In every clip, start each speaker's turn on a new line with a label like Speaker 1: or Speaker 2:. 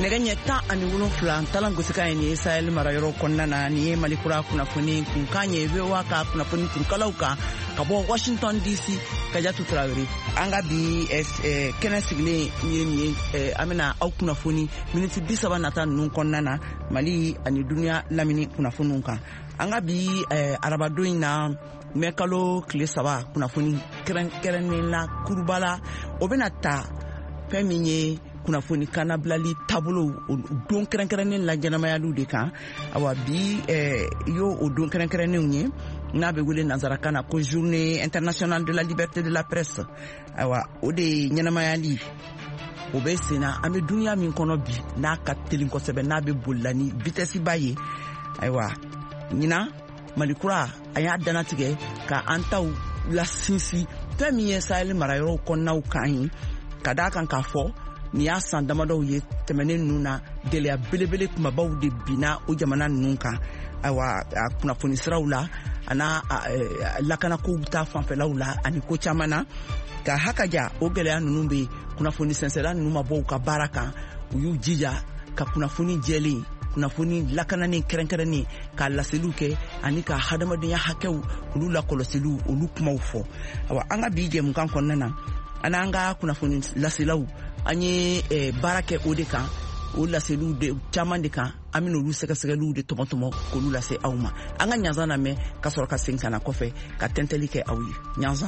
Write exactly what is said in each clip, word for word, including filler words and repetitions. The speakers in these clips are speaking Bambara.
Speaker 1: Neganya ta ani wulun flan talan gusika ni Sahel marayoro konnana ni malikura kunafuni kunkanye bewa ka kunafuni kunkalauka kabo Washington D C kajatu Traoré anga bi eh, kena sigle ni ni eh, amina au kunafuni miniti bisaba nata nun konnana Mali ani dunia lamini kunafununka anga bi eh, arabadoina mekalo kile saba kunafuni keren keren la kurbala obenata feminye kunafuni kana blali tableau don keren keren la janamayalu de kan awa bi eh, yo o don keren keren ne na be wule nazarakana ko journée internationale de la liberté de la presse awa o de nyanamayali o be sena ame dunya min kono bi na ka telin ko sebe na be bolani vitesse baye aywa nyina malikura aya danatige ka antaw la sinsi tamiye Sahel marayoro konnaw kan kada kan ka fo ni ya san damado ye temene nuna dele ya belebele kuma baw de bina o jamana nunka awa kuna foni srawla ana lakana ko buta fanfe lawla ani ko chamana ka hakaja o gele ya nunumbe kuna foni sensera numa bo ka baraka uyu jija ka kuna foni jeli kuna foni lakana ni kerenkere ni ka laseluke ani ka hadamadinya hakew ulu la koloselu ulu kuma ufo awa anga bije mukan konnana ananga kuna foni laselaw anye eh, barake odeka o laselu de chaman de kan amino lu seka seka lu de tomo tomo ko lu lase awma anga nyanza na me ka soro ka sinkana kofe ka tentelike awi nyanza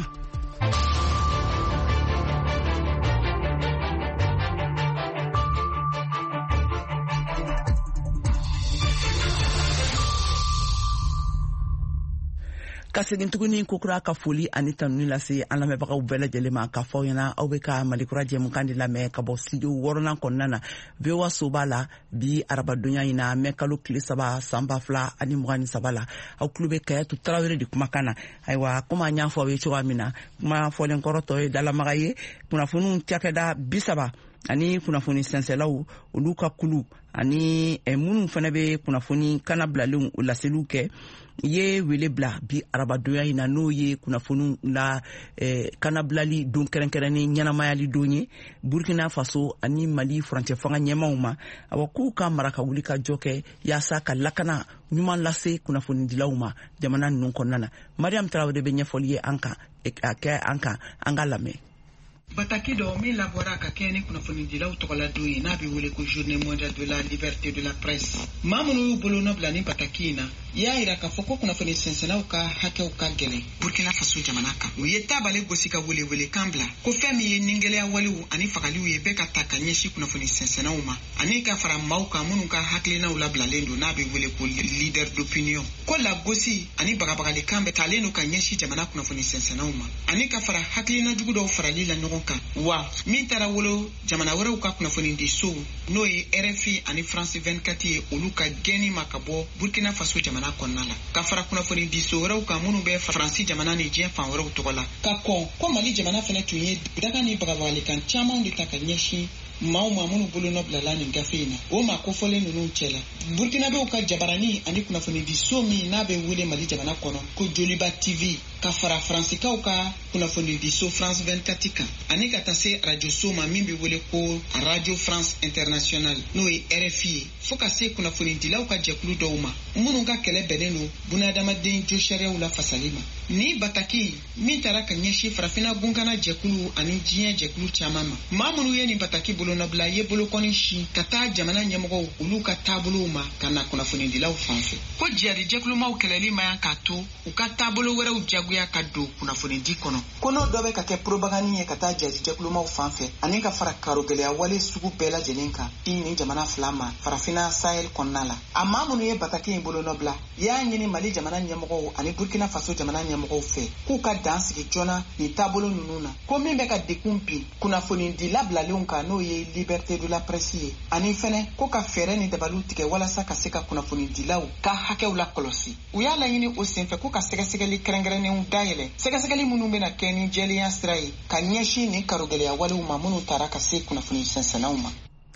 Speaker 1: kasegin tuguni kokura ka foli ani tanuni lase an lamɛbagaw bɛɛ lajɛlen ma ka fɔ ɲɛna aw bɛ ka malikura jɛmukan de lamɛn ka bɔ studio wɔɔrɔnan kɔnɔna V O A soba la bi arabadonya in na mɛ kalo tile saba san ba fila ani mugan ni saba la aw tulo bɛ Kayatu Tarawele de kumakan na ayiwa komi an y'a fɔ aw ye cogoya min na kuma fɔlen kɔrɔtɔ ye dalamaga ye kunnafoniw cakɛda bi saba ani kunnafoni sɛnsɛlaw olu ka kulu ani eh, minnu fana bɛ kunnafoni kana bilalenw o laseliw kɛ ye wele bila bi arabadonya in na n'o ye kunnafoni la eh, kana bilali don kɛrɛnkɛrɛnnen ɲɛnamayali don ye Burkina Faso ani Mali furancɛ fanga ɲɛmaw ma awa k'u ka mara ka wuli ka jɔ kɛ yaasa ka lakana ɲuman lase kunnafonidilaw ma jamana ninnu kɔnɔna na Mariam Traoré bɛ ɲɛfɔli ye an kan a kɛ an kan an ka lamɛn.
Speaker 2: Bataki do mi labora ka kene kuna foni dilaw tokola doyi na bi wole ko journée mondiale de la liberté de la presse mamunu bolo no blani bataki na ya ira ka foko kuna foni sensenaw ka hakew ka gele Burkina Faso jamana ka u ye tabale gosi ka wole wole kambla ko femi ye ningele ya waliwu ani fakaliwu ye beka taka nyeshi kuna foni sensenaw ma ani ka fara maw ka munu ka haklina u labla lendo na bi wole ko leader d'opinion ko la gosi ani bagabagale kambe taleno ka nyeshi jamana kuna foni sensenaw ma ani ka fara haklina jugu do farali la ka wa min tara wolo jamana wɛrɛw ka kunnafoni di so n'o ye R F I ani France vingt-quatre ye olu ka gɛni ma ka bɔ Burkina Faso jamana kɔnɔna la ka fara kunnafoni di so wɛrɛw kan minnu bɛ Faransi jamana ni diɲɛ fan wɛrɛw tɔgɔ la ka kɔn ko Mali jamana fana tun ye daga ni bagabagalikan camanw de ta ka ɲɛsin maaw ma minnu bolo nɔ bilala nin gafe in na o ma kofɔlen ninnu cɛla Burkinabew ka jabarani ani kunnafoni di so min n'a bɛ wele Mali jamana kɔnɔ ko Joliba T V ka fara Faransikaw ka kunnafoni di so France vingt-quatre kan ani ka taa se radio so ma min bɛ wele ko Radio France Internationale n'o ye R F I ye fo ka se kunnafoni dilaw ka jɛkulu dɔw ma minnu ka kɛlɛ bɛnnen don bunadamaden jo sariyaw la fasali ma ni bataki min taara ka ɲɛsin farafina gunkana jɛkulu ani diɲɛ jɛkulu caman ma maa minnu ye nin bataki bolonabila ye bolokɔni si ka taa jamana ɲɛmɔgɔw olu ka taabolow ma ka na kunnafoni dilaw fan fɛ ko jihadi jɛkulumaw kɛlɛli ma yan k'a to u ka taabolo wɛrɛw jagoya ka don kunnafoni di kɔnɔ ko n'o dɔ bɛ ka kɛ propagande ye ka taa jihadi jɛkulumaw fan fɛ ani ka fara karogɛlɛya wale sugu bɛɛ lajɛlen kan i nin jamana fila ma farafina Sahel kɔnɔna la a maa minnu ye bataki in bolonabila y'a ɲini Mali jamana ɲɛmɔgɔw ani Burkina Faso jamana ɲɛmɔgɔw fɛ k'u ka dan sigi joona ni taabolo ninnu na ko min bɛ ka dekun bin kunnafoni di labilalenw kan n'o ye liberté de la presse ye ani fɛnɛ ko ka fɛɛrɛ ni dabaliw tigɛ walasa ka se ka kunnafoni dilaw ka hakɛw la kɔlɔsi u y'a laɲini o senfɛ ko ka sɛgɛsɛgɛli kɛrɛnkɛrɛnnenw dayɛlɛ sɛgɛsɛgɛli minnu bɛna kɛ ni jɛlenya sira ye ka ɲɛsin ni karogɛlɛya walew ma minnu taara ka se kunnafoni sɛnsɛnnaw ma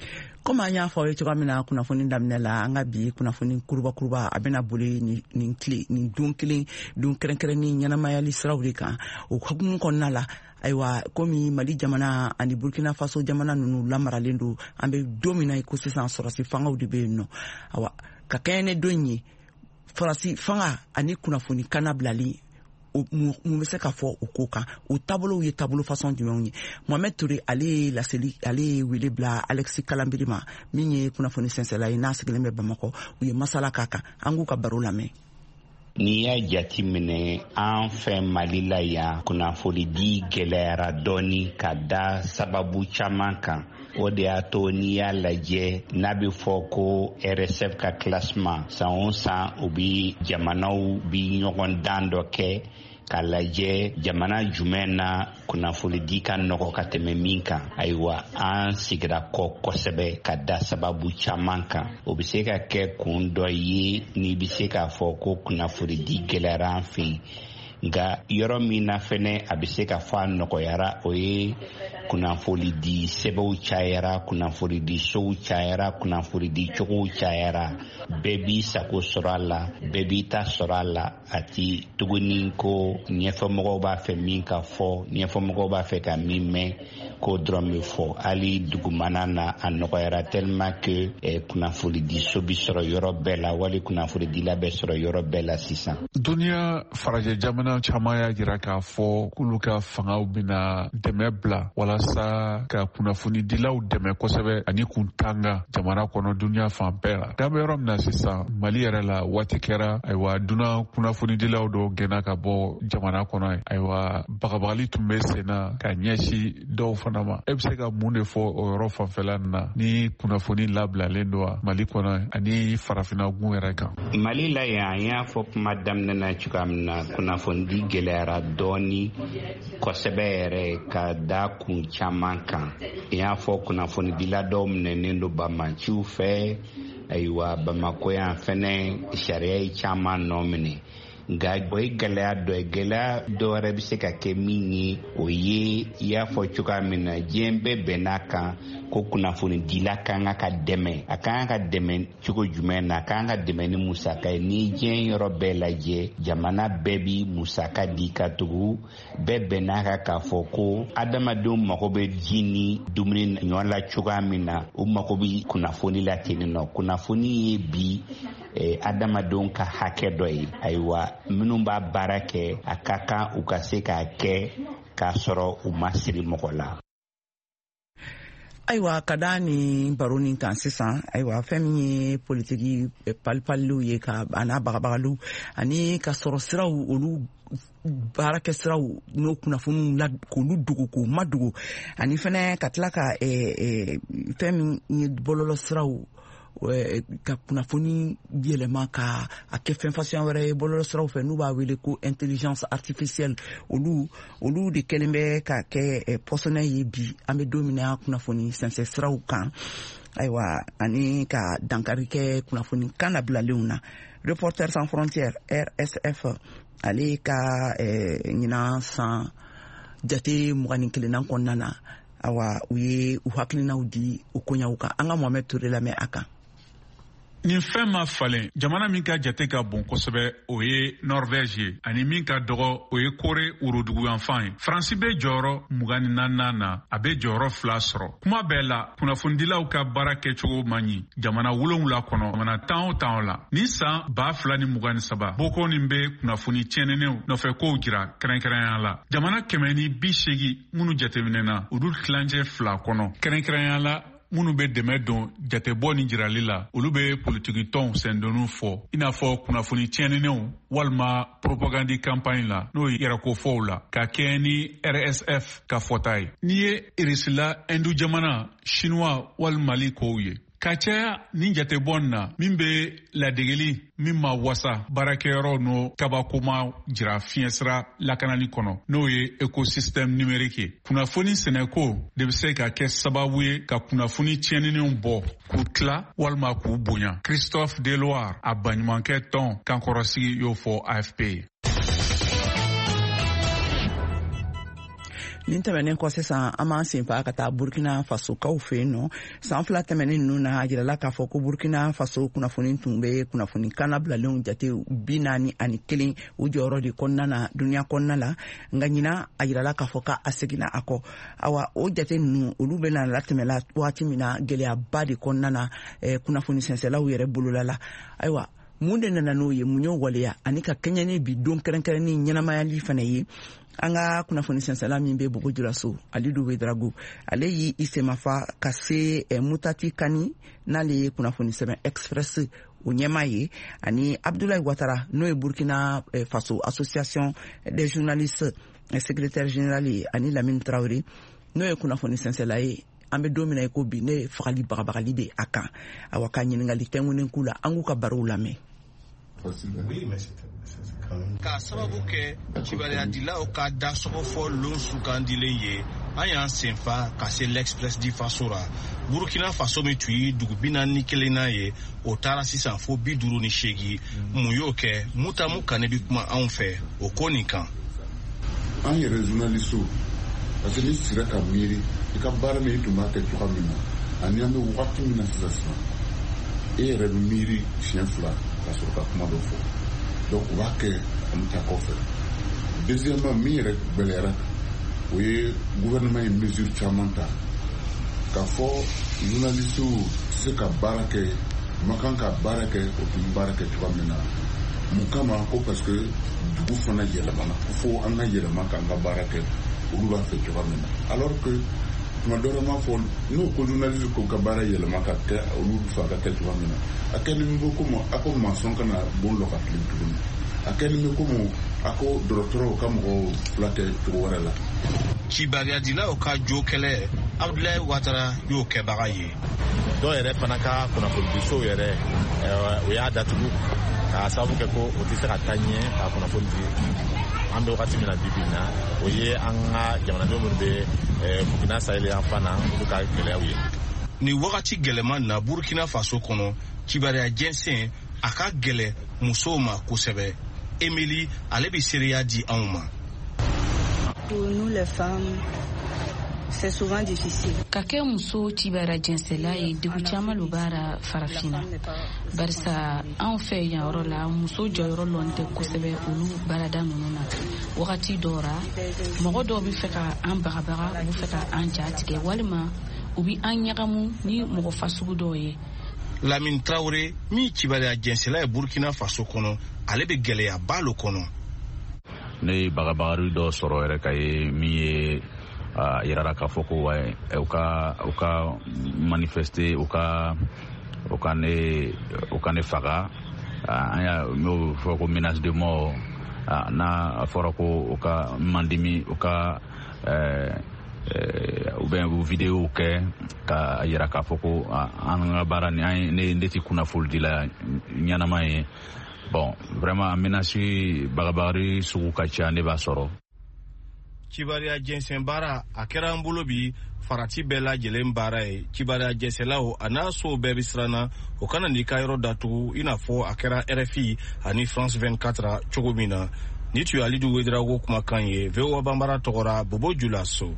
Speaker 1: Comme an y'a fɔ ye cogoya min na kunnafoni daminɛ la an ka bi kunnafoni kuruba kuruba a bɛna boli ni nin tile nin don kelen don kɛrɛnkɛrɛnni ɲɛnamayali siraw de kan o hukumu kɔnɔna la ayiwa komi Mali jamana ani Burkina Faso jamana ninnu lamaralen don an bɛ don min na ko sisan sɔrɔsi fangaw de bɛ yen nɔ awa ka kɛɲɛ ne don ye farasi fanga ani kunnafoni kana bilali mun bɛ se ka fɔ o ko kan o taabolow ye taabolo façon jumɛnw ye Mohamed Touré ale laseli ale wele bila Alexis Kalambiri ma min ye kunnafoni sɛnsɛnla ye n'a sigilen bɛ Bamakɔ u ye masala k'a kan an k'u ka baro lamɛn.
Speaker 3: N'i y'a jate minɛ an fɛ Mali la yan kunnafoni di gɛlɛyara dɔɔni ka da sababu caman kan o de y'a to n'i y'a lajɛ n'a bɛ fɔ ko R S F ka classement san o san u bi jamanaw bi ɲɔgɔn dan dɔ kɛ k'a lajɛ jamana jumɛn na kunnafoni di ka nɔgɔ ka tɛmɛ min kan ayiwa an sigira kɔ kosɛbɛ ka da sababu caman kan o bɛ se ka kɛ kun dɔ ye n'i bɛ se k'a fɔ ko kunnafoni di gɛlɛyara an fɛ nka yɔrɔ min na fɛnɛ a bɛ se ka fɔ a nɔgɔyara o ye kunnafoni di sɛbɛnw cayara kunnafoni di sow cayara kunnafoni di cogow cayara bɛɛ b'i sago sɔrɔ a la bɛɛ b'i ta sɔrɔ a la a ti tuguni ko ɲɛfɔmɔgɔw b'a fɛ min ka fɔ ɲɛfɔmɔgɔw b'a fɛ ka min mɛn ko dɔrɔn bɛ fɔ hali dugumana na a nɔgɔyara tellement que eh, kunnafoni di so bi sɔrɔ yɔrɔ bɛɛ la wali kunnafoni dila bɛ sɔrɔ yɔrɔ bɛɛ la sisan.
Speaker 4: Duniya farajɛ jamana caman y'a jira k'a fɔ k'olu ka fangaw bɛna dɛmɛ bila walasa ka kunnafoni dilaw dɛmɛ kosɛbɛ ani kun tanga jamana kɔnɔ duniya fan bɛɛ la. D'an bɛ yɔrɔ min na sisan Mali yɛrɛ la waati kɛra ayiwa dunan kunnafoni dilaw dɔw gɛnna ka bɔ jamana kɔnɔ ye ayiwa bagabagali tun bɛ sen na ka ɲɛsin dɔw fana ma. E bɛ se ka mun de fɔ o yɔrɔ fanfɛla na ni kunnafoni labilalen don wa Mali kɔnɔ ani farafinna gun yɛrɛ kan.
Speaker 3: Mali la yan an y'a fɔ kuma daminɛ na cogoya min na kunnafoni di gɛlɛyara dɔɔni kosɛbɛ yɛrɛ ka da kun caman kan. I y'a fɔ kunnafoni dila dɔw minɛnen don Bamaciw fɛ ayiwa Bamako yan fɛnɛ sariya ye caman nɔ minɛ nka o ye gɛlɛya dɔ ye gɛlɛya dɔ wɛrɛ bɛ se ka kɛ min ye o ye i y'a fɔ cogoya min na diɲɛ bɛɛ bɛnn'a kan ko kunnafoni dila kan ka dɛmɛ a kan ka dɛmɛ cogo jumɛn na a kan ka dɛmɛ ni musaka ye ni diɲɛ yɔrɔ bɛɛ lajɛ jamana bɛɛ bi musaka di ka tugu bɛɛ bɛnn'a kan k'a fɔ ko adamadenw mago bɛ ji ni dumuni ɲɔgɔn la cogoya min na u mago bɛ kunnafoni la ten nɔ kunnafoni ye bi eh, adamadenw ka hakɛ dɔ ye ayiwa minnu b'a baara kɛ a ka kan u ka se k'a kɛ k'a sɔrɔ u ma siri mɔgɔ la.
Speaker 1: Ayiwa ka da ni baro nin kan sisan ayiwa fɛn min ye politiki palipaliw ye ka ana bagabagaliw ani ka sɔrɔ siraw olu baarakɛ siraw n'o kunnafoniw la k'olu dogo k'o madogo ani fɛnɛ ka tila ka fɛn min ye bɔlɔlɔ siraw ka kunnafoni yɛlɛma ka a kɛ fɛn fasiyan wɛrɛ ye bɔlɔlɔ siraw fɛ n'u b'a wele ko intelligence artificielle olu olu de kɛlen bɛ ka kɛ pɔsɔnɛ ye bi an bɛ don min na kunnafoni sɛnsɛn siraw kan ayiwa ani ka dankari kɛ kunnafoni kan labilalenw na Reporters sans frontières R S F ale ka ɲinan san jate mugan ni kelennan kɔnɔna na awa u ye u hakilinaw di u koɲaw kan an ka Mohamed Touré lamɛn a kan.
Speaker 4: Nin fɛn ma falen jamana min ka jate ka bon kosɛbɛ o ye Norvège ye ani min ka dɔgɔ o ye Kore woroduguyanfan ye. Faransi bɛ jɔyɔrɔ mugan ni naaninan na a bɛ jɔyɔrɔ fila sɔrɔ. Kuma bɛɛ la kunnafonidilaw ka baara kɛcogo man ɲi jamana wolonwula kɔnɔ jamana tan o tan o la. Ni san ba fila ni mugan ni saba boko nin bɛ kunnafoni tiɲɛnenw nɔfɛ kow jira kɛrɛnkɛrɛnya la. Jamana kɛmɛ ni bi seegin minnu jateminɛna olu tilancɛ fila kɔnɔ kɛrɛnkɛrɛnya la. Minnu bɛ dɛmɛ don jatebɔ ni jirali la olu bɛ politiki tɔnw sɛndoniw fɔ i n'a fɔ kunnafoni tiɲɛnenw walima propagandi campagne la n'o ye yɛrɛkofɔw la ka kɛ ni R S F ka fɔta ye n'i ye irisila Hindu jamana Chinois walima Mali kow ye ka caya ni jatebɔ na min bɛ ladegeli min ma wasa baarakɛyɔrɔ n'o kabakoma jira fiɲɛsira lakanali kɔnɔ n'o ye écosystème numérique ye kunnafoni sɛnɛko de bɛ se ka kɛ sababu ye ka kunnafoni tiɲɛnenw bɔ k'u tila walima k'u bonya. Christophe Deloire a baɲumankɛ tɔn kankɔrɔsigi y'o fɔ A F P ye.
Speaker 1: nin tɛmɛnen kɔ sisan an b'an sen fa ka taa burkina faso kaw fɛ yen nɔ san fila tɛmɛnen ninnu na a jirala k'a fɔ ko burkina faso kunnafoni tun bɛ kunnafoni kan labilalenw jate bi naani ani kelen o jɔyɔrɔ de kɔnɔna na duniya kɔnɔna la nka ɲina a jirala k'a fɔ k'a seginna a kɔ awa o jate ninnu olu bɛna latɛmɛla waati min na gɛlɛyaba de kɔnɔna na kunnafoni sɛnsɛlaw yɛrɛ bolola la ayiwa mun de nana n'o ye mun y'o waleya ani ka kɛɲɛ bi don kɛrɛnkɛrɛnni ɲɛnamayali fana ye an ka kunnafoni sɛnsɛla min bɛ Bobo Dioulasso Alidu Wedrago ale y'i semafa ka se Mutati Kani n'ale ye kunnafoni sɛbɛn Express o ɲɛmaa ye ani Abdoulaye Ouattara n'o ye Burkina Faso Association des journalistes secrétaire général ye ani Lamine Traoré n'o ye kunnafoni sɛnsɛla ye an bɛ don min na i ko bi ne fagali bagabagali de a kan awa ka ɲininkali tɛnkunen k'u la an k'u ka barow lamɛn.
Speaker 5: Ka sababu kɛ kibaruya dilaw ka dasɔgɔ fɔ lon sugandilen ye an y'an senfa ka se l'Express di faso ra Burkina Faso min tun ye dugu bi naani ni kelen na ye o taara sisan fo bi duuru ni seegin mun y'o kɛ Mutamu Kane bi kuma anw fɛ o ko nin kan.
Speaker 6: An yɛrɛ journaliste parce que ni sira ka miiri i ka baara min tun b'a kɛ cogoya min na ani an bɛ wagati min na sisan e yɛrɛ bɛ miiri siɲɛ fila ka sɔrɔ ka kuma dɔ fɔ donc u b'a kɛ an bɛ taa kɔfɛ. Deuxièmement min yɛrɛ gɛlɛyara o ye gouvernement ye mesure caman ta k'a fɔ journaliste tɛ se ka baara kɛ ma kan ka baara kɛ o tun baara kɛ cogoya min na mun kama ko parce que dugu fana yɛlɛmana fo an ka yɛlɛma k'an ka baara kɛ olu b'a fɛ cogoya min na alors que tuma dɔ la m'a fɔ n'o ko journaliste ko ka baara yɛlɛma ka kɛ olu fɛ a ka kɛ cogoya min na a kɛlen bɛ ko a ko maçon kana bon dɔ ka tile tuguni a kɛlen bɛ ko a ko dɔgɔtɔrɔw ka mɔgɔw fila kɛ cogo wɛrɛ la.
Speaker 5: Kibaruya dilaw ka jo kɛlɛ Abdoulaye Ouattara y'o kɛbaga ye.
Speaker 7: Dɔw yɛrɛ fana ka kunnafonidiso yɛrɛ o y'a datugu k'a sababu kɛ ko o tɛ se ka taa ɲɛ ka kunnafoni di an bɛ wagati min na bi bi in na o ye an ka jamanadenw minnu bɛ Burkina Sahel yan fan na olu ka gɛlɛyaw ye.
Speaker 5: Ni wagati gɛlɛman na Burkina Faso kɔnɔ kibaruya jɛnsɛn a ka gɛlɛ musow ma kosɛbɛ. Emily ale bɛ seereya di anw ma.
Speaker 8: Pour nous les femmes c'est souvent difficile.
Speaker 9: Ka kɛ muso cibara jɛnsɛla ye degun caman lo b'ara farafina barisa anw fɛ yan yɔrɔ la muso jɔyɔrɔ lɔn tɛ kosɛbɛ olu baarada ninnu na wagati dɔw ra mɔgɔ dɔw bɛ fɛ ka an bagabaga u bɛ fɛ ka an ja tigɛ walima u bɛ an ɲagamu ni mɔgɔ fasugu dɔw ye.
Speaker 5: Lamine Traoré min cibara jɛnsɛla ye Burkina Faso kɔnɔ ale bɛ gɛlɛyaba lo kɔnɔ.
Speaker 7: Ne ye bagabagari dɔ sɔrɔ yɛrɛ ka ye min ye Uh, yirara k'a fɔ ko u ka u ka manifester u ka u ka ne u ka ne faga an y'a m'o fɔ ko menace de mort n'a fɔra ko u ka mandimi u ka u bɛ vidéo kɛ ka yira k'a fɔ ko an ka baara ni an ne ne tɛ kunnafoni dila ɲɛnama ye bon vraiment menace bagabagari sugu ka ca ne b'a sɔrɔ.
Speaker 5: Kibaruya jɛnsɛn baara a kɛra an bolo bi farati bɛɛ lajɛlen baara ye kibaruya jɛnsɛnlaw a n'a sow bɛɛ bɛ siranna o kana n'i ka yɔrɔ datugu i n'a fɔ a kɛra R F I ani France vingt-quatre cogo min na ni tun ye Alidu Wedrago kumakan ye V O A banbara tɔgɔra Bobo Dioulasso.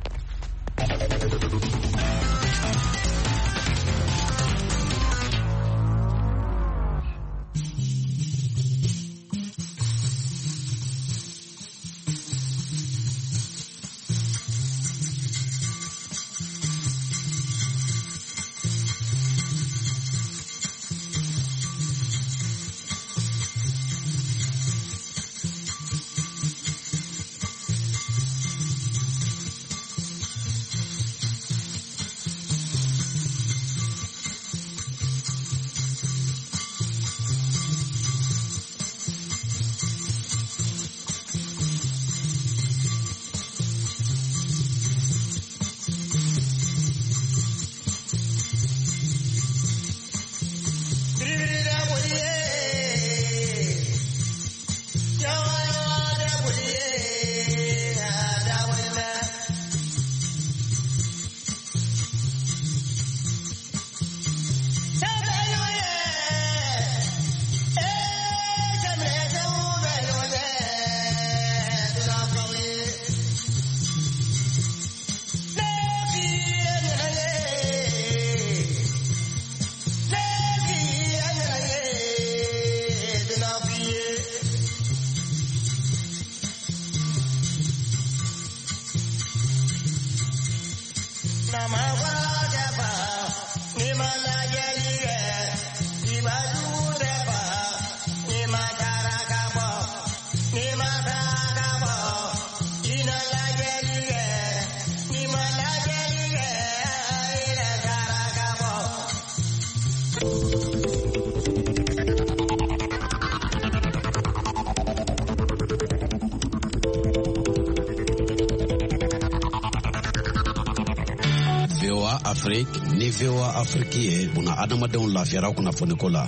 Speaker 10: V O A Afrique ni V O A Afrique ye buna adamadenw lafiyara kunnafoniko la.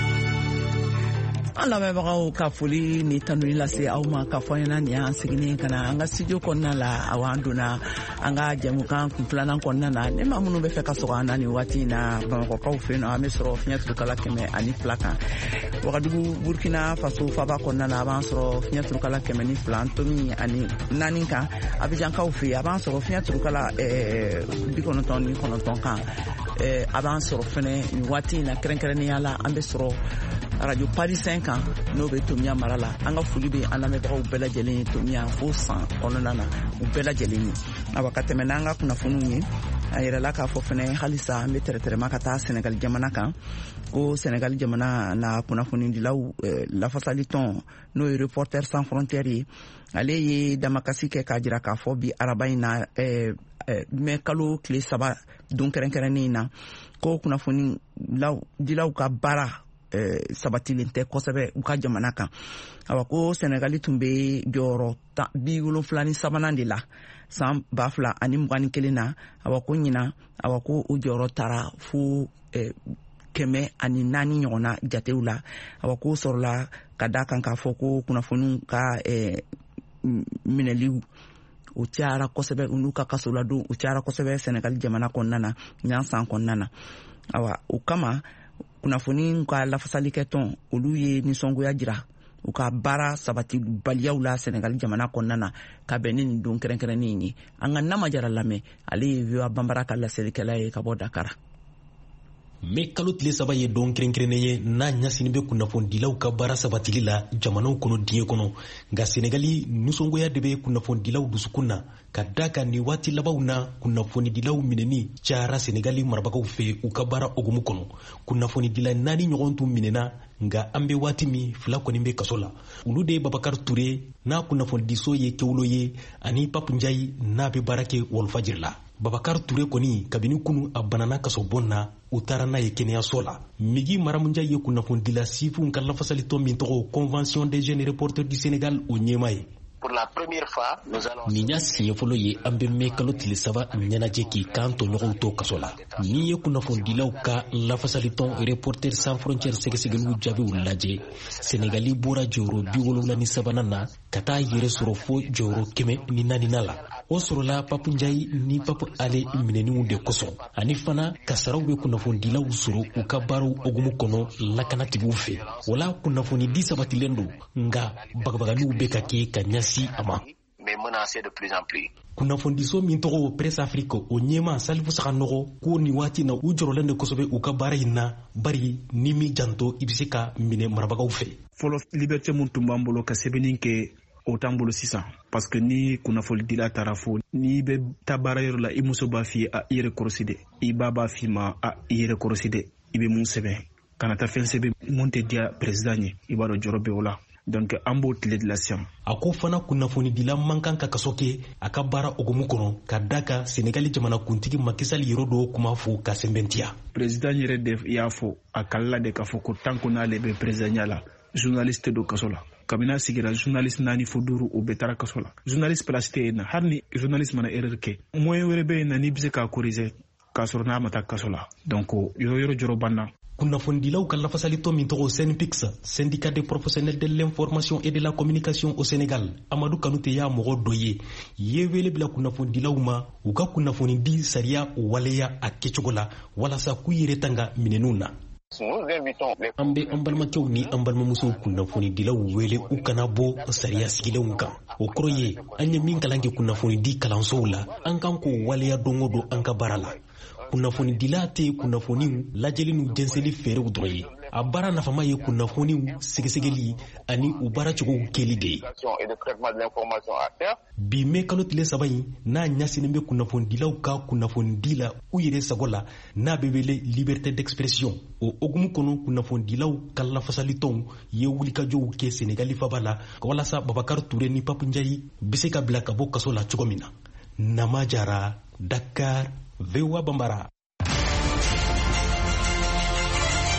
Speaker 1: An lamɛnbagaw ka foli ni tanuni lase aw ma ka fɔ ɲɛna nin y'an sigilen ka na an ka studio kɔnɔna la awa an donna an ka jɛmukan kun filanan kɔnɔna na ne ma minnu bɛ fɛ ka sɔgɔ an na nin waati in na bamakɔkaw fɛ yen nɔ an bɛ sɔrɔ fiɲɛturukala kɛmɛ ani fila kan wagadugu burkina faso faba kɔnɔna na a b'an sɔrɔ fiɲɛturukala kɛmɛ ni fila tomi ani naani kan abijankaw fɛ yen a b'an sɔrɔ fiɲɛturukala bi kɔnɔntɔn ni kɔnɔntɔn kan a b'an sɔrɔ fɛnɛ nin waati in na kɛrɛnkɛrɛnnenya la an bɛ sɔrɔ radio Paris cinq kan n'o bɛ Tomiya mara la an ka foli bɛ an lamɛnbagaw bɛɛ lajɛlen ye Tomiya fo san kɔnɔna na u bɛɛ lajɛlen ye awa ka tɛmɛ n'an ka kunnafoniw ye a yɛrɛla k'a fɔ fɛnɛ halisa an bɛ tɛrɛtɛrɛma ka taa Senegal jamana kan ko Senegal jamana na kunnafonidilaw lafasali tɔn n'o ye Reporters sans frontières ye ale ye damakasi kɛ k'a jira k'a fɔ bi araba in na mɛ kalo tile saba don kɛrɛnkɛrɛnnen na ko kunnafonidilaw ka baara sabatilen tɛ kosɛbɛ u ka jamana kan awa ko Senegali tun bɛ jɔyɔrɔ bi wolonfila ni sabanan de la san ba fila ani mugan ni kelen na awa ko ɲina awa ko o jɔyɔrɔ taara fo kɛmɛ ani naani ɲɔgɔnna jatew la awa ko sɔrɔla ka da kan k'a fɔ ko kunnafoniw ka minɛliw o cayara kosɛbɛ u n'u ka kaso ladon o cayara kosɛbɛ Senegali jamana kɔnɔna na ɲan san kɔnɔna na awa o kama kunnafoni ka lafasali kɛ tɔn olu ye nisɔngoya jira u ka baara sabati baliyaw la Senegal jamana kɔnɔna na ka bɛn ni nin don kɛrɛnkɛrɛnnen ye an ka Nama Jara lamɛn ale ye V O A Banbara ka laselikɛla ye ka bɔ Dakar.
Speaker 11: Me kalo tile saba ye don kɛrɛnkɛrɛnnen ye n'a ɲasini bɛ kunnafonidilaw ka baara sabatili la jamanaw kɔnɔ diɲɛ kɔnɔ nka Senegali nisɔngoya de bɛ kunnafonidilaw dusukun na ka da kan ni waati labanw na kunnafonidilaw minɛni cayara Senegali marabagaw fɛ u ka baara hokumu kɔnɔ kunnafonidila naani ɲɔgɔn tun minɛna nka an bɛ waati min fila kɔni bɛ kaso la olu de ye Babakar Ture n'a kunnafonidiso ye Kewulo ye ani Papu Njayi n'a bɛ baara kɛ Walfadjri la. Babakar Ture kɔni kabini kunu a banana kasobon na u taara n'a ye kɛnɛyaso la. Migi Maramunja ye kunnafonidila sifinw ka lafasalitɔ min tɔgɔ Convention des jeunes reporters du Sénégal o ɲɛma ye.
Speaker 12: Pour la première fois, nous allons...
Speaker 11: Nin y'a siɲɛ fɔlɔ ye an bɛ mɛn kalo tile saba ɲɛnajɛ k'i kan tɔɲɔgɔnw to kaso la. N'i ye kunnafonidilaw ka lafasalitɔn Reporters sans frontières sɛgɛsɛgɛliw jaabiw lajɛ Senegali bɔra jɔyɔrɔ bi wolonwula ni sabanan na ka taa yɛrɛ sɔrɔ fo jɔyɔrɔ kɛmɛ ni naaninan la. O sɔrɔla Papu Njayi ni Papu Ale minɛniw de kosɔn ani fana kasaraw bɛ kunnafonidilaw sɔrɔ u ka baaraw hokumu kɔnɔ lakanatigiw fɛ. Wala kunnafonidi sabatilen don nka bagabagaliw bɛ ka kɛ ka ɲasi a ma. Kunnafonidiso min tɔgɔ Presse Afrique o ɲɛma Salifu Saganɔgɔ ko nin waati na u jɔrɔlen de kosɛbɛ u ka baara in na bari ni mi janto i bɛ se ka minɛ marabagaw fɛ.
Speaker 13: Fɔlɔ liberté mun tun b'an bolo ka sɛbɛnni kɛ o t'an bolo sisan parce que ni kunnafonidila taara fo n'i bɛ taa baarayɔrɔ la i muso b'a f'i ye a i yɛrɛ kɔrɔsi dɛ i ba b'a f'i ma a i yɛrɛ kɔrɔsi dɛ i bɛ mun sɛbɛn kana taa fɛn sɛbɛn mun tɛ diya président ye i b'a dɔn jɔrɔ bɛ o la donc an b'o tile de la sisan.
Speaker 11: A ko fana kunnafonidila man kan ka kaso kɛ a ka baara hokumu kɔnɔ ka da kan Senegali jamana kuntigi Macky Sall yɔrɔ dɔw kuma fo ka sɛbɛntiya.
Speaker 13: Président yɛrɛ de y'a fɔ a kalila de k'a fɔ ko tant que n'ale bɛ présidentiya la journaliste do kaso la. Kabina sigira journaliste naani fo duuru o bɛɛ taara kaso la. Journaliste place tɛ yen na hali ni journaliste mana erreur kɛ moyen wɛrɛ bɛ yen na n'i bɛ se k'a corriger k'a sɔrɔ n'a ma taa kaso la donc yɔrɔ yɔrɔ jɔrɔ banna.
Speaker 11: Kunnafonidilaw ka lafasalitɔ min tɔgɔ Senpix syndicat des professionnels de l'information et de la communication au Sénégal Amadou Kanute y'a mɔgɔ dɔ ye ye wele bila kunnafonidilaw ma u ka kunnafonidi sariya waleya a kɛcogo la walasa k'u yɛrɛ tanga minɛninw na. An bɛ an balimakɛw ni an balimamusow kunnafonidilaw wele u kana bɔ sariya sigilenw kan o kɔrɔ ye an ye min kalan kɛ kunnafonidi kalansow la an kan k'o waleya don o don an ka baara la. Kunnafonidila tɛ kunnafoniw lajɛli n'u jɛnsɛnli fɛɛrɛw dɔrɔn ye a baara nafama ye kunnafoniw sɛgɛsɛgɛli ani u baaracogow kɛli de ye. Bi mɛ kalo tile saba in n'a ɲasinen bɛ kunnafonidilaw ka kunnafonidi la u yɛrɛ sago la n'a bɛ wele liberté d'expression o hokumu kɔnɔ kunnafonidilaw ka lafasalitɔnw ye wulikajɔw kɛ Senegali faba la walasa Babakar Ture ni Papu Njayi bɛ se ka bila ka bɔ kaso la cogo min na. Nama Jara, Dakar, V O A Banbara.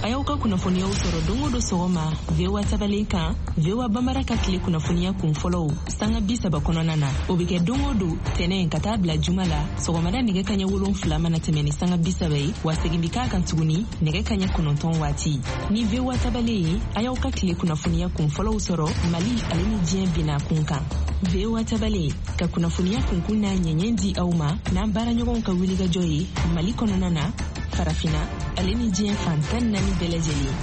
Speaker 14: a y'aw ka kunnafoniyaw sɔrɔ don o don sɔgɔma V O A tabalen kan V O A Bambara ka tile kunnafoniya kun fɔlɔw sanga bi saba kɔnɔna na o bɛ kɛ don o don tɛnɛn ka taa bila juma la sɔgɔmada nɛgɛ kaɲɛ wolonfila mana tɛmɛ ni sanga bi saba ye wa segin bi k'a kan tuguni nɛgɛ kaɲɛ kɔnɔntɔn waati ni V O A tabalen ye a y'aw ka tile kunnafoniya kun fɔlɔw sɔrɔ Mali ale ni diɲɛ bina kun kan V O A tabalen ka kunnafoniya kunkun n'a ɲɛɲɛ di aw ma n'an baaraɲɔgɔnw ka wulikajɔ ye Mali kɔnɔna na farafina ale ni diɲɛ fan tan naani bɛɛ lajɛlen.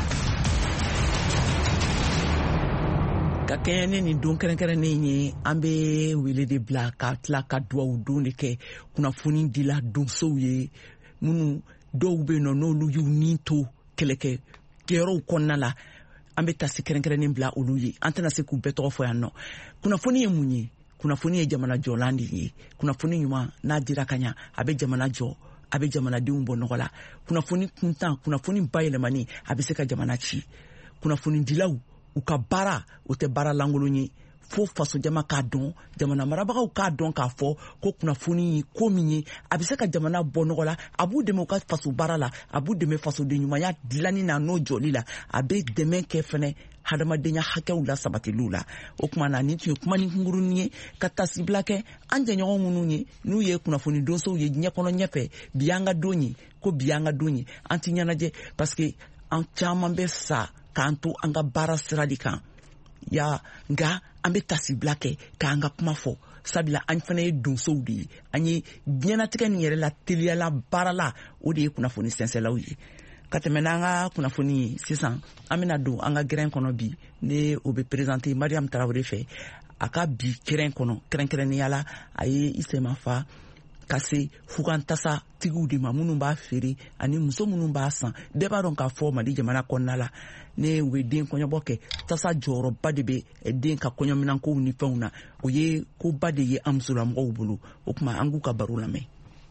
Speaker 1: Ka kɛɲɛ ni nin don kɛrɛnkɛrɛnnen ye an bɛ wele de bila ka tila ka duwawu don de kɛ kunnafoni dila donsow ye minnu dɔw bɛ yen nɔ n'olu y'u ni to kɛlɛkɛ kɛyɔrɔw kɔnɔna la an bɛ tasi kɛrɛnkɛrɛnnen bila olu ye an tɛna se k'u bɛɛ tɔgɔ fɔ yan nɔ. Kunnafoni ye mun ye? Kunnafoni ye jamana jɔlan de ye. Kunnafoni ɲuman n'a dira ka ɲa a bɛ jamana jɔ, a bɛ jamanadenw bɔ nɔgɔ la. Kunnafoni kuntan, kunnafoni bayɛlɛmani a bɛ se ka jamana ci. Kunnafoni dilaw u ka baara o tɛ baara lankolon ye fo faso jama k'a dɔn, jamana marabagaw k'a dɔn k'a fɔ ko kunnafoni ye ko min ye a bɛ se ka jamana bɔ nɔgɔ la, a b'u dɛmɛ u ka faso baara la, a b'u dɛmɛ fasoden ɲumanya dilanni na n'o jɔli la, a bɛ dɛmɛ kɛ fɛnɛ hadamadenya hakɛw la sabatiliw la. O kuma na ni tun ye kuma ni kunkurunin ye ka tasibila kɛ an jɛɲɔgɔn minnu ye n'u ye kunnafoni donsow ye diɲɛ kɔnɔ ɲɛfɛ bi an ka don ye ko bi an ka don ye an ti ɲɛnajɛ parce que an caman bɛ sa k'an to an ka baara sira de kan ya nka an bɛ tasibila kɛ k'an ka kuma fɔ sabula an fana ye donsow de ye an ye diɲɛnatigɛ nin yɛrɛ la teliyala baara la o de ye kunnafoni sɛnsɛlaw ye. Ka tɛmɛ n'an ka kunnafoni ye sisan an bɛna don an ka gɛrɛn kɔnɔ bi ne o bɛ présenter Mariam Tarawele fɛ a ka bi gɛrɛn kɔnɔ kɛrɛnkɛrɛnnenya la a ye i sɛma fa ka se fugantasa tigiw de ma minnu b'a feere ani muso minnu b'a san bɛɛ b'a dɔn k'a fɔ Mali jamana kɔnɔna la ne u bɛ den kɔɲɔbɔ kɛ tasa jɔyɔrɔba de bɛ den ka kɔɲɔminankow ni fɛnw na o ye koba de ye an musolamɔgɔw bolo o tuma an k'u ka baro lamɛn.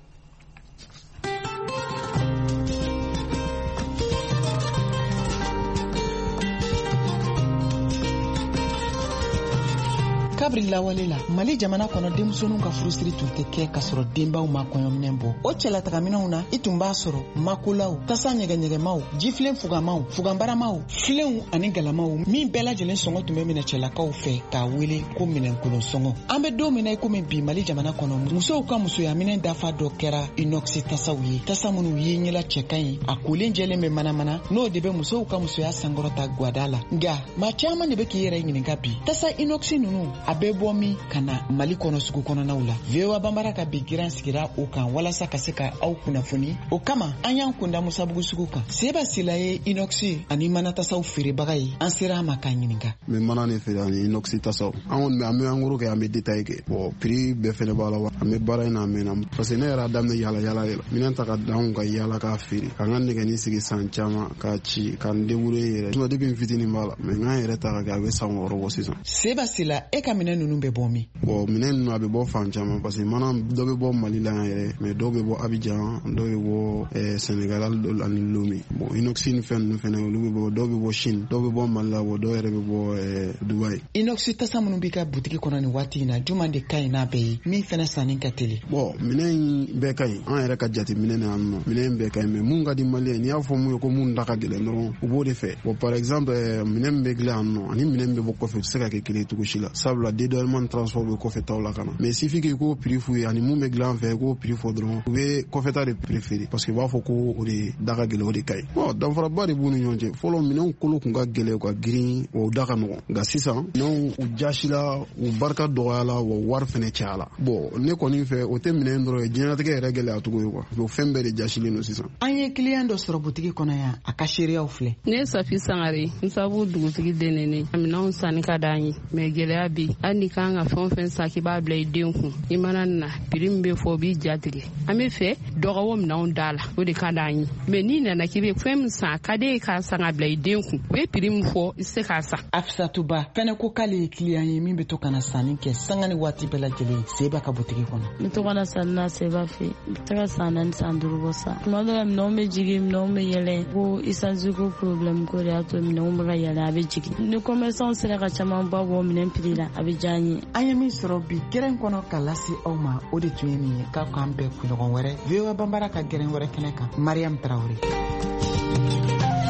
Speaker 2: kabri lawale la Mali jamana kɔnɔ denmisɛnninw ka furusiri tun tɛ kɛ ka sɔrɔ denbaw ma kɔɲɔminɛn bɔ. O cɛlatagaminɛw na i tun b'a sɔrɔ makolaw, tasa ɲɛgɛɲɛgɛmaw, jifilen fugamaw, fuganbaramaw, filenw ani galamaw min bɛɛ lajɛlen sɔngɔ tun bɛ minɛ cɛlakaw fɛ k'a wele ko minɛnkolon sɔngɔ. An bɛ don min na i komi bi Mali jamana kɔnɔ musow ka musoya minɛn dafa dɔ kɛra inox tasaw ye. Tasa minnu ye ɲɛla cɛ ka ɲi a kolen jɛlen bɛ manamana n'o de bɛ musow ka musoya sankɔrɔta gwada la. Nka maa caman de bɛ k'i yɛrɛ ɲininka bi tasa inox ninnu a bɛ bɔ min ka na Mali kɔnɔ sugu kɔnɔnaw la. V O A Bambara ka bi giran sigira o kan walasa ka se ka aw kunnafoni. O kama an y'an kunda Musabugu sugu kan. Seba Sila ye inox ani mana tasaw feerebaga ye. An sera a ma k'a ɲininka.
Speaker 15: Mɛ mana ni feere ani inox tasaw an kɔni an bɛ an kɔrɔ kɛ an bɛ détail kɛ bon prix bɛɛ fɛnɛ b'a la wa an bɛ baara in na mɛnna parce que ne yɛrɛ y'a daminɛ yaala yaala de la minɛn ta ka d'anw ka yaala k'a feere ka n ka nɛgɛni sigi san caman k'a ci ka n débrouiller yɛrɛ sinon depuis n fitinin b'a la mɛ n k'an yɛrɛ ta ka kɛ a bɛ san wɔɔrɔ bɔ sisan.
Speaker 2: Seba Sila e ka minɛn ninnu bɛ bɔ min?
Speaker 15: Bon minɛn ninnu a bɛ bɔ fan caman parce que mana dɔ bɛ bɔ Mali la yan yɛrɛ mɛ dɔw bɛ bɔ Abidjan dɔw bɛ bɔ ɛɛ Sénégal ani Lomé bon inox ni fɛn ninnu fɛnɛ olu bɛ bɔ dɔw bɛ bɔ Chine dɔw bɛ bɔ Mali la dɔw yɛrɛ bɛ bɔ ɛɛ Dubaï.
Speaker 2: Inox tasa minnu b'i ka butigi kɔnɔ nin waati in na juma de ka ɲi n'a bɛɛ ye min fɛnɛ sanni ka teli.
Speaker 15: Bon minɛn in bɛɛ ka ɲi an yɛrɛ ka jate minɛn na yan nɔ minɛn in bɛɛ ka ɲi mɛ mun ka di Maliyɛn n'i y'a fɔ mun ye ko mun da ka gɛlɛn dɔrɔn u b'o de fɛ bon par exemple minɛn min bɛ dilan yan nɔ ani minɛn min bɛ bɔ kɔfɛ u tɛ se ka kɛ kelen cogo si la sabula dédouanement transport bɛ kɔfɛ taw la ka na mɛ sifi k'i k'o prix f'u ye ani mun bɛ dilan fɛ k'o prix fɔ dɔrɔn u bɛ kɔfɛta de préféré parce que u b'a fɔ ko o de da ka gɛlɛn o de ka ɲi. Bon danfaraba de b'u ni ɲɔgɔn cɛ fɔlɔ minɛnw kolo kun ka gɛlɛn u ka girin wa u da ka nɔgɔn nka sisan minɛnw u jasila u barika dɔgɔyala wa wari fɛnɛ cayala. Bon ne kɔni fɛ o tɛ minɛn dɔrɔn ye diɲɛnatigɛ yɛrɛ gɛlɛya cogo ye quoi o fɛn bɛɛ de jasilen don sisan.
Speaker 2: An ye client dɔ sɔrɔ butigi kɔnɔ yan a ka seereyaw filɛ.
Speaker 16: Ne ye Safi Sangare Musabugu dugutigi den ne ne minɛnw sanni ka d'an ye mɛ gɛlɛya bi hali ni kan ka fɛn o fɛn san k'i b'a bila i den kun i mana na prix min bɛ fɔ o b'i jatigɛ an bɛ fɛ dɔ ka bɔ minɛnw da la o de ka d'an ye mɛ n'i nana k'i bɛ fɛn min san a ka d'e ye k'a san ka bila i den kun o ye prix min fɔ i tɛ se k'a san.
Speaker 2: Afisatuba fɛnɛ ko k'ale ye client ye min bɛ to ka na sanni kɛ sanga ni waati bɛɛ lajɛlen Seba ka butigi kɔnɔ.
Speaker 17: N bɛ to ka na sanni na Seba fɛ n bɛ taga san naani san duuru bɔ sa tuma dɔ la minɛnw bɛ jigin minɛnw bɛ yɛlɛ ko essence ko problème ko de y'a to minɛnw bɛ ka yɛlɛ a bɛ jigin ni commerçant sera ka caman ba bɔ minɛn prix la a bɛ diya an ye.
Speaker 2: An ye min sɔrɔ bi gɛrɛn kɔnɔ ka lase aw ma o de tun ye nin ye k'a k'an bɛɛ kunɲɔgɔn wɛrɛ V O A Bambara ka gɛrɛn wɛrɛ kɛnɛ kan Mariam Tarawele.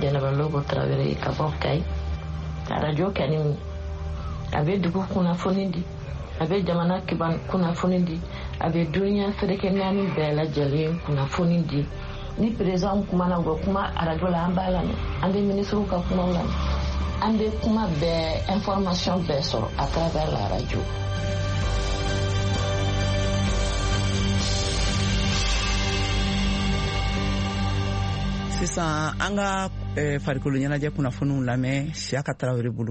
Speaker 18: Jɛnɛba Lobo Tarawele ka bɔ Kayi radio kɛni a bɛ dugu kunnafoni di a bɛ jamana kiban kunnafoni di a bɛ dunuya ferekɛ naani bɛɛ lajɛlen kunnafoni di ni président kumana u bɛ kuma radio la an b'a lamɛn an bɛ ministre ka kumaw lamɛn an bɛ kuma bɛɛ information bɛɛ sɔrɔ à travers la radio.
Speaker 1: Sisan an ka farikolo ɲɛnajɛ kunnafoniw lamɛn Siyaka Tarawele bolo.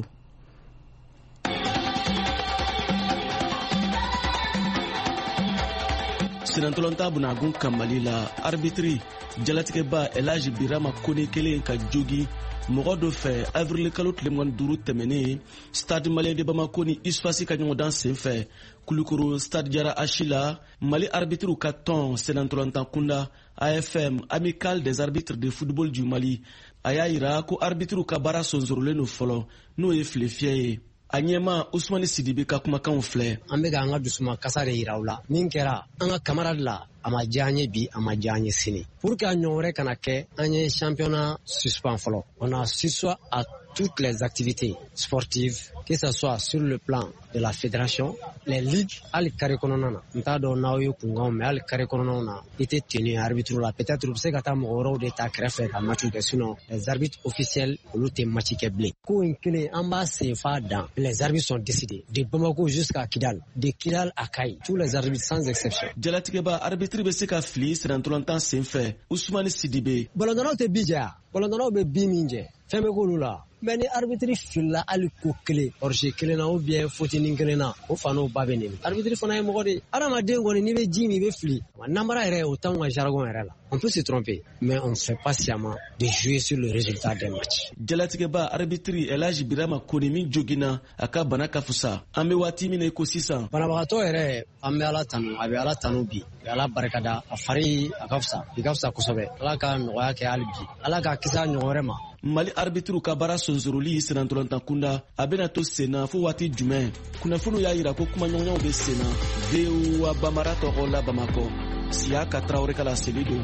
Speaker 19: Sinantolonta bunagun kamali la arbitre jalatigɛba Elaji Birama Kone kelen ka jogi mɔgɔ dɔ fɛ avril kalo tile mugan ni duuru tɛmɛnen stade malien de Bamako ni Isfasi ka ɲɔgɔndan senfɛ Kulukoro stade Jara Achila Mali arbitre ka tɔn Sinantolonta kunda A F M Amical des arbitres de football du Mali a y'a yira ko arbitre ka baara sonsorolen no fɔlɔ n'o ye filefiyɛ ye. A ɲɛma Usmani Sidibe ka kumakanw filɛ.
Speaker 20: An bɛ k'an ka dusuma kasa de yira u la min kɛra an ka camarade la a ma diya an ye bi a ma diya an ye sini pour que a ɲɔgɔn wɛrɛ kana kɛ an ye championnat suspend fɔlɔ on a suspend à toutes les activités sportives que ce soit sur le plan de la fédération les ligues hali carré kɔnɔna na n t'a dɔn n'aw ye kunkanw mɛn hali carré kɔnɔnaw na i tɛ tenu arbitre la peut-être u bɛ se ka taa mɔgɔ wɛrɛw de ta kɛrɛfɛ ka match kɛ sinon les arbitres officiels olu tɛ match kɛ bilen ko in kelen an b'a sen fa dan les arbitres sont décidés de Bamako jusqu'à Kidal de Kidal à Kayi tous les arbitres sans exception.
Speaker 19: Jalatigɛba arbitre bɛ se ka fili Sinantolontan senfɛ Usmani Sidibe.
Speaker 20: Bɔlɔndɔlaw tɛ bi jɛ bɔlɔndɔlaw bɛ bi min jɛ fɛn bɛ k'olu la mais ni arbitre filila hali ko kelen hors-jeu kelen na ou bien fautinin kelen na o fanaw ba bɛ nɛni arbitre fana ye mɔgɔ de adamaden kɔni n'i bɛ ji min i bɛ fili namara yɛrɛ o t'anw ka jargon yɛrɛ la on peut se tromper mais on ne fait pas sciemment de jouer sur le résultat d'un match.
Speaker 19: Jalatigɛba arbitre Elaji Birama Kone min jogina a ka bana ka fusa an bɛ waati min na i ko sisan.
Speaker 20: Banabagatɔ yɛrɛ an bɛ Ala tanu a bɛ Ala tanu bi a bɛ Ala barikada a fari a ka fusa i ka fusa kosɛbɛ Ala ka nɔgɔya kɛ hali bi Ala ka kisi a ɲɔgɔn wɛrɛ ma.
Speaker 19: Mali arbitre ka baara sonsoroli Sinantolontan kunda a bɛna to senna fo waati jumɛn kunnafoniw y'a yira ko kumaɲɔgɔnyaw bɛ senna V O A Bamara tɔgɔ la Bamakɔ Siyaka Tarawele ka laseli don.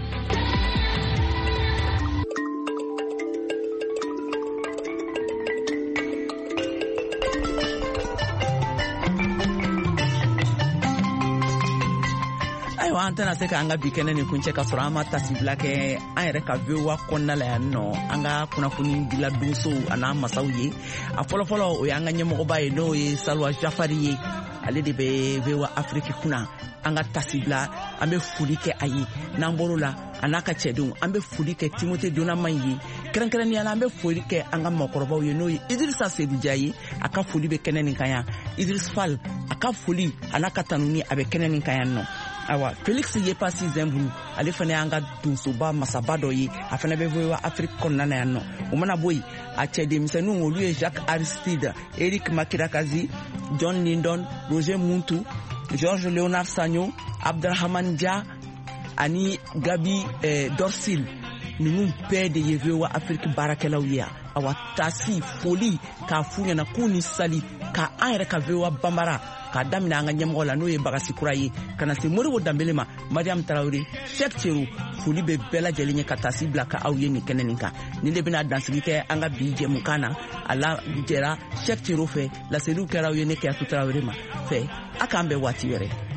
Speaker 1: An tɛna se k'an ka bi kɛnɛ ni kuncɛ ka sɔrɔ an ma tasibila kɛ an yɛrɛ ka V O A kɔnɔna la yan nɔ an ka kunnafoni diladonsow a n'a masaw ye a fɔlɔfɔlɔ o y'an ka ɲɛmɔgɔba ye n'o ye Salwa Jafari ye ale de bɛ V O A Afrique kunna an ka tasibila an bɛ foli kɛ a ye n'an bɔr'o la a n'a ka cɛdenw an bɛ foli kɛ Timote Donaman ye kɛrɛnkɛrɛnnenya la an bɛ foli kɛ an ka mɔgɔkɔrɔbaw ye n'o ye Idrissa Seydou Dia ye a ka foli bɛ kɛnɛ nin kan yan Idriss Fall a ka foli a n'a ka tanuni a bɛ kɛnɛ nin kan yan nɔ. Awa Felix Yepasi Zembulu ale fana y'an ka donsoba masaba dɔ ye a fana bɛ V O A Afrique kɔnɔna na yan nɔ o mana bɔ yen a cɛdenmisɛnninw olu ye Jacques Aristide Eric Makirakazi John Lindon Roger Muntu Georges Léonard Sagno Abdrahamane Dia ani Gabi eh, Dorsil ninnu bɛɛ de ye V O A Afrique baarakɛlaw ye awa tasi foli k'a f'u ɲɛna k'u ni sali ka an yɛrɛ ka V O A banbara k'a daminɛ an ka ɲɛmɔgɔ la n'o ye Bagasi Kura ye ka na se Modibo Danbele ma Mariam Tarawele Cheikh Thierno foli bɛ bɛɛ lajɛlen ye ka tasi bila ka aw ye nin kɛnɛ nin kan nin de bɛna dansigi kɛ an ka bi jɛmukan na a la jɛra Cheikh Thierno fɛ laseliw kɛra aw ye ne Kiyatu Tarawele ma fɛ a k'an bɛn waati wɛrɛ.